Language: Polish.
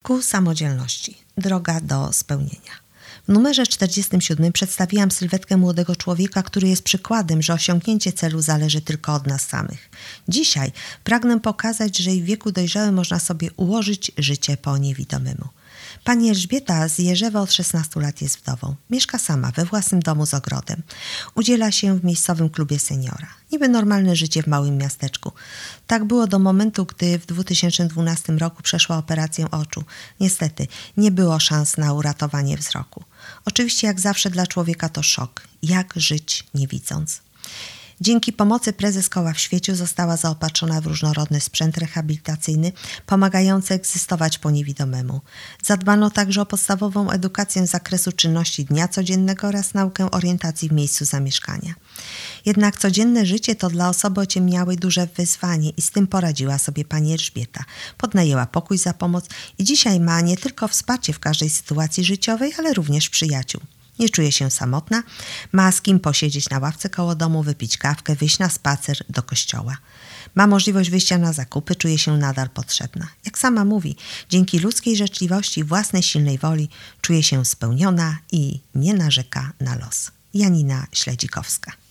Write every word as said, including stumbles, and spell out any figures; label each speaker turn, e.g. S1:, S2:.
S1: Ku samodzielności. Droga do spełnienia. W numerze czterdziestym siódmym przedstawiłam sylwetkę młodego człowieka, który jest przykładem, że osiągnięcie celu zależy tylko od nas samych. Dzisiaj pragnę pokazać, że i w wieku dojrzałym można sobie ułożyć życie po niewidomemu. Pani Elżbieta z Jerzewa od szesnastu lat jest wdową. Mieszka sama we własnym domu z ogrodem. Udziela się w miejscowym klubie seniora. Niby normalne życie w małym miasteczku. Tak było do momentu, gdy w dwa tysiące dwunastym roku przeszła operację oczu. Niestety, nie było szans na uratowanie wzroku. Oczywiście jak zawsze dla człowieka to szok. Jak żyć nie widząc? Dzięki pomocy prezes koła w Świeciu została zaopatrzona w różnorodny sprzęt rehabilitacyjny pomagający egzystować po niewidomemu. Zadbano także o podstawową edukację z zakresu czynności dnia codziennego oraz naukę orientacji w miejscu zamieszkania. Jednak codzienne życie to dla osoby ociemniałej duże wyzwanie i z tym poradziła sobie pani Elżbieta. Podnajęła pokój za pomoc i dzisiaj ma nie tylko wsparcie w każdej sytuacji życiowej, ale również przyjaciół. Nie czuje się samotna, ma z kim posiedzieć na ławce koło domu, wypić kawkę, wyjść na spacer do kościoła. Ma możliwość wyjścia na zakupy, czuje się nadal potrzebna. Jak sama mówi, dzięki ludzkiej życzliwości i własnej silnej woli czuje się spełniona i nie narzeka na los. Janina Śledzikowska.